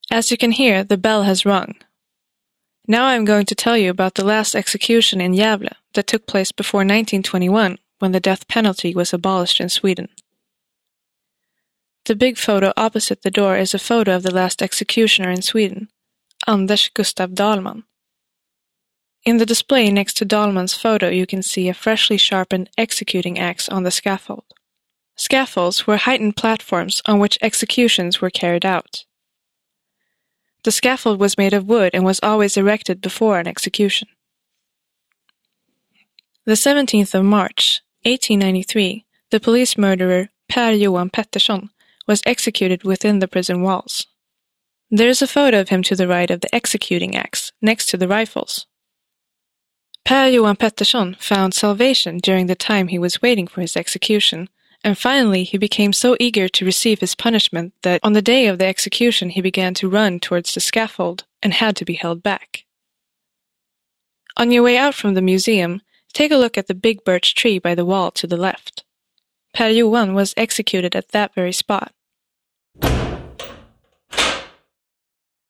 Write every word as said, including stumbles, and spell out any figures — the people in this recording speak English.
As you can hear, the bell has rung. Now I am going to tell you about the last execution in Gävle that took place before nineteen twenty-one, when the death penalty was abolished in Sweden. The big photo opposite the door is a photo of the last executioner in Sweden, Anders Gustav Dahlman. In the display next to Dahlman's photo you can see a freshly sharpened executing axe on the scaffold. Scaffolds were heightened platforms on which executions were carried out. The scaffold was made of wood and was always erected before an execution. The seventeenth of March, eighteen ninety-three, the police murderer Per Johan Pettersson was executed within the prison walls. There is a photo of him to the right of the executing axe, next to the rifles. Per Johan Pettersson found salvation during the time he was waiting for his execution, and finally he became so eager to receive his punishment that on the day of the execution he began to run towards the scaffold and had to be held back. On your way out from the museum, take a look at the big birch tree by the wall to the left. Per Johan was executed at that very spot.